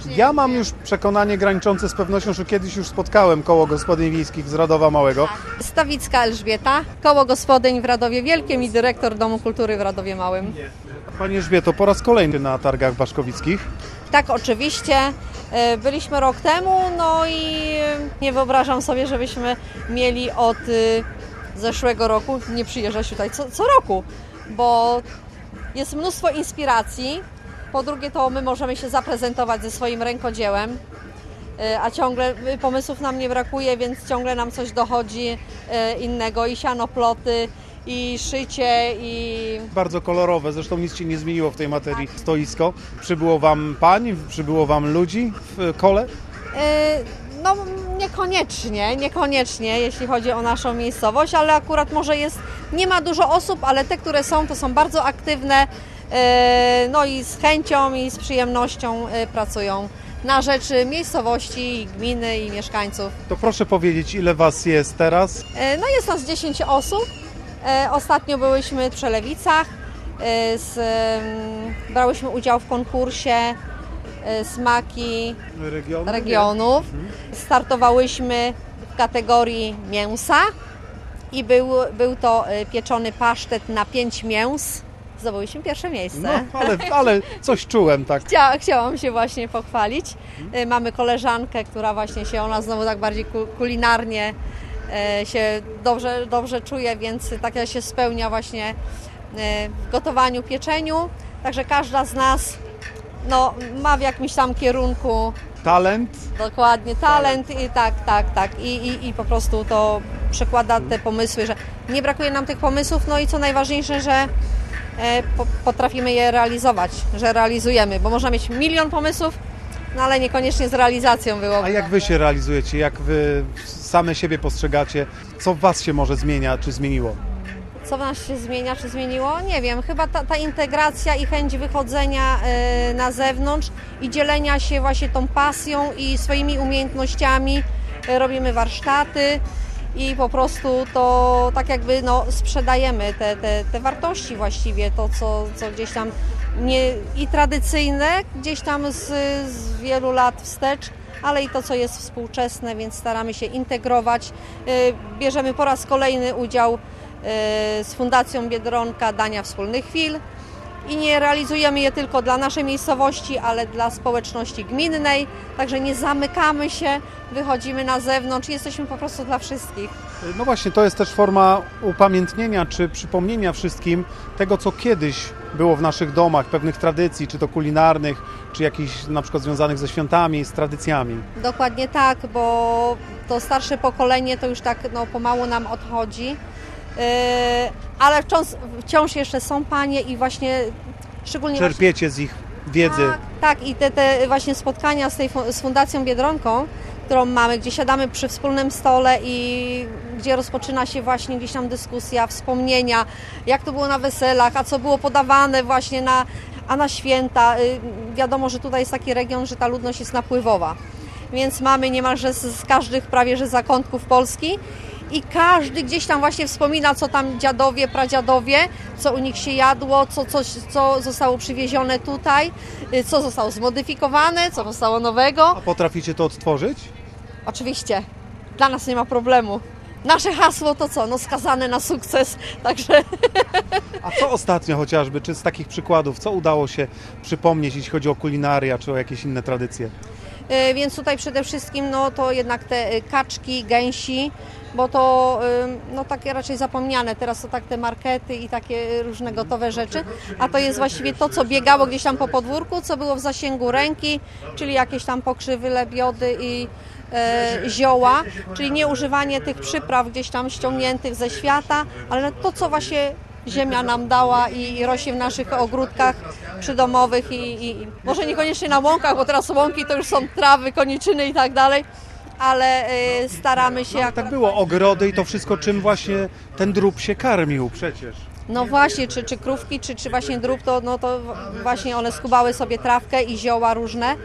Ja mam już przekonanie graniczące z pewnością, że kiedyś już spotkałem koło gospodyń wiejskich z Radowa Małego. Stawicka Elżbieta, koło gospodyń w Radowie Wielkim i dyrektor Domu Kultury w Radowie Małym. Pani Elżbieto, po raz kolejny na targach baszkowickich. Tak, oczywiście. Byliśmy rok temu, no i nie wyobrażam sobie, żebyśmy mieli od zeszłego roku nie przyjeżdżać tutaj co roku, bo jest mnóstwo inspiracji. Po drugie, to my możemy się zaprezentować ze swoim rękodziełem, a ciągle pomysłów nam nie brakuje, więc ciągle nam coś dochodzi innego i sianoploty, i szycie, i... Bardzo kolorowe, zresztą nic się nie zmieniło w tej materii. Stoisko. Przybyło Wam pań, przybyło Wam ludzi w kole? No niekoniecznie, jeśli chodzi o naszą miejscowość, ale akurat może nie ma dużo osób, ale te, które są, to są bardzo aktywne, no i z chęcią i z przyjemnością pracują na rzecz miejscowości, gminy i mieszkańców. To proszę powiedzieć, ile Was jest teraz? No jest nas 10 osób. Ostatnio byłyśmy w Przelewicach, brałyśmy udział w konkursie Smaki regionów. Startowałyśmy w kategorii mięsa i był to pieczony pasztet na 5 mięs. Zdobyłyśmy pierwsze miejsce. No, ale coś czułem, tak. Chciałam się właśnie pochwalić. Mamy koleżankę, która właśnie ona znowu tak bardziej kulinarnie się dobrze czuje, więc tak się spełnia właśnie w gotowaniu, pieczeniu. Także każda z nas ma w jakimś tam kierunku talent. Dokładnie, talent i tak. I po prostu to przekłada te pomysły, że nie brakuje nam tych pomysłów, no i co najważniejsze, że potrafimy je realizować, że realizujemy, bo można mieć milion pomysłów, no ale niekoniecznie z realizacją byłoby. A jak Wy się realizujecie? Jak Wy same siebie postrzegacie? Co w Was się może zmienia, czy zmieniło? Co w nas się zmienia, czy zmieniło? Nie wiem, chyba ta integracja i chęć wychodzenia na zewnątrz i dzielenia się właśnie tą pasją i swoimi umiejętnościami. Robimy warsztaty i po prostu to tak jakby sprzedajemy te wartości właściwie, to co gdzieś tam i tradycyjne, gdzieś tam z wielu lat wstecz, ale i to, co jest współczesne, więc staramy się integrować. Bierzemy po raz kolejny udział z Fundacją Biedronka Dania Wspólnych Chwil i nie realizujemy je tylko dla naszej miejscowości, ale dla społeczności gminnej, także nie zamykamy się, wychodzimy na zewnątrz i jesteśmy po prostu dla wszystkich. No właśnie, to jest też forma upamiętnienia czy przypomnienia wszystkim tego, co kiedyś było w naszych domach, pewnych tradycji, czy to kulinarnych, czy jakichś na przykład związanych ze świątami, z tradycjami. Dokładnie tak, bo to starsze pokolenie to już tak pomału nam odchodzi. Ale wciąż jeszcze są panie i właśnie szczególnie... Czerpiecie z ich wiedzy. Tak i te właśnie spotkania z Fundacją Biedronką, którą mamy, gdzie siadamy przy wspólnym stole i gdzie rozpoczyna się właśnie gdzieś tam dyskusja, wspomnienia, jak to było na weselach, a co było podawane właśnie na święta. Wiadomo, że tutaj jest taki region, że ta ludność jest napływowa, więc mamy niemalże z każdych prawie że zakątków Polski. I każdy gdzieś tam właśnie wspomina, co tam dziadowie, pradziadowie, co u nich się jadło, co zostało przywiezione tutaj, co zostało zmodyfikowane, co zostało nowego. A potraficie to odtworzyć? Oczywiście, dla nas nie ma problemu. Nasze hasło to co? Skazane na sukces, także... A co ostatnio chociażby, czy z takich przykładów, co udało się przypomnieć, jeśli chodzi o kulinaria, czy o jakieś inne tradycje? Więc tutaj przede wszystkim to jednak te kaczki, gęsi, bo to takie raczej zapomniane. Teraz to tak te markety i takie różne gotowe rzeczy, a to jest właściwie to, co biegało gdzieś tam po podwórku, co było w zasięgu ręki, czyli jakieś tam pokrzywy, lebiody i zioła, czyli nie używanie tych przypraw gdzieś tam ściągniętych ze świata, ale to, co właśnie ziemia nam dała i rośnie w naszych ogródkach przydomowych i może niekoniecznie na łąkach, bo teraz łąki to już są trawy, koniczyny i tak dalej, ale staramy się... Tak było, ogrody i to wszystko, czym właśnie ten drób się karmił przecież. No właśnie, czy krówki, czy właśnie drób, to właśnie one skubały sobie trawkę i zioła różne.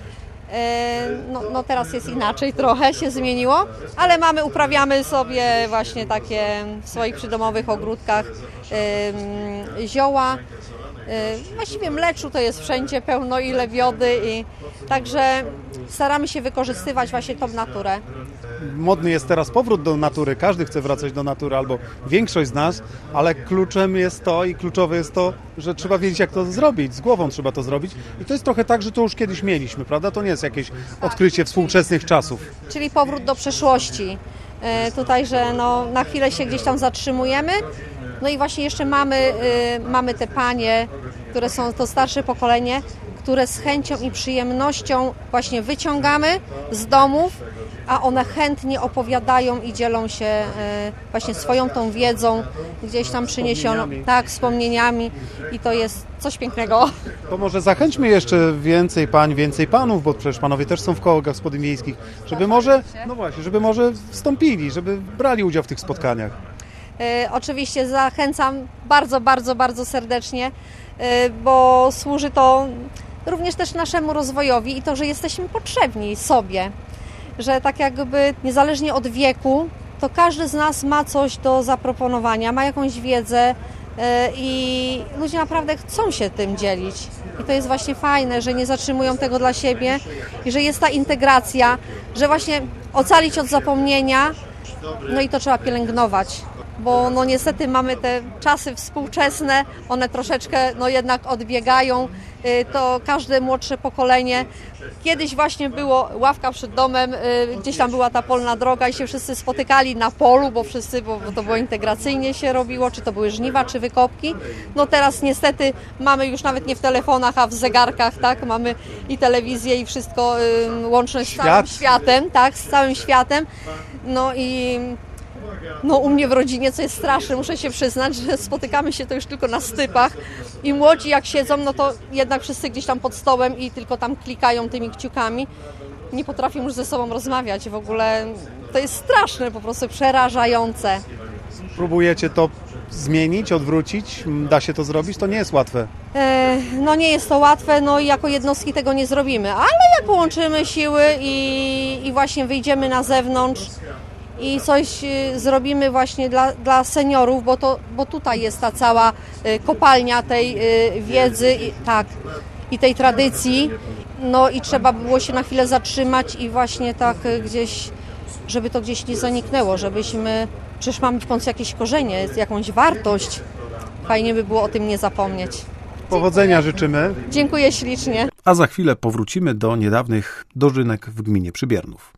Teraz jest inaczej, trochę się zmieniło, ale uprawiamy sobie właśnie takie w swoich przydomowych ogródkach zioła Właściwie mleczu to jest wszędzie pełno, ile wiody i także staramy się wykorzystywać właśnie tą naturę. Modny jest teraz powrót do natury, każdy chce wracać do natury, albo większość z nas, ale kluczem jest to i kluczowe jest to, że trzeba wiedzieć, jak to zrobić, z głową trzeba to zrobić i to jest trochę tak, że to już kiedyś mieliśmy, prawda? To nie jest jakieś odkrycie współczesnych czasów. Czyli powrót do przeszłości. Tutaj, że no, na chwilę się gdzieś tam zatrzymujemy, no i właśnie jeszcze mamy te panie, które są to starsze pokolenie, które z chęcią i przyjemnością właśnie wyciągamy z domów, a one chętnie opowiadają i dzielą się właśnie swoją tą wiedzą, gdzieś tam przyniesioną, tak, wspomnieniami i to jest coś pięknego. To może zachęćmy jeszcze więcej pań, więcej panów, bo przecież panowie też są w kołach gospodyń wiejskich, żeby może, no właśnie, żeby może wstąpili, żeby brali udział w tych spotkaniach. Oczywiście zachęcam bardzo, bardzo, bardzo serdecznie, bo służy to również też naszemu rozwojowi i to, że jesteśmy potrzebni sobie, że tak jakby niezależnie od wieku, to każdy z nas ma coś do zaproponowania, ma jakąś wiedzę i ludzie naprawdę chcą się tym dzielić. I to jest właśnie fajne, że nie zatrzymują tego dla siebie i że jest ta integracja, że właśnie ocalić od zapomnienia, no i to trzeba pielęgnować. Bo no niestety mamy te czasy współczesne, one troszeczkę no jednak odbiegają, to każde młodsze pokolenie. Kiedyś właśnie było ławka przed domem, gdzieś tam była ta polna droga i się wszyscy spotykali na polu, bo to było integracyjnie się robiło, czy to były żniwa, czy wykopki. No teraz niestety mamy już nawet nie w telefonach, a w zegarkach, tak? Mamy i telewizję i wszystko łączne z całym światem, tak? Z całym światem. No i no u mnie w rodzinie, co jest straszne, muszę się przyznać, że spotykamy się to już tylko na stypach i młodzi jak siedzą, no to jednak wszyscy gdzieś tam pod stołem i tylko tam klikają tymi kciukami. Nie potrafią już ze sobą rozmawiać. W ogóle to jest straszne, po prostu przerażające. Próbujecie to zmienić, odwrócić? Da się to zrobić? To nie jest łatwe. No nie jest to łatwe, no i jako jednostki tego nie zrobimy, ale jak połączymy siły i właśnie wyjdziemy na zewnątrz i coś zrobimy właśnie dla seniorów, bo tutaj jest ta cała kopalnia tej wiedzy i tej tradycji, no i trzeba było się na chwilę zatrzymać i właśnie tak gdzieś, żeby to gdzieś nie zaniknęło, przecież mamy w końcu jakieś korzenie, jakąś wartość, fajnie by było o tym nie zapomnieć. Powodzenia życzymy. Dziękuję ślicznie. A za chwilę powrócimy do niedawnych dożynek w gminie Przybiernów.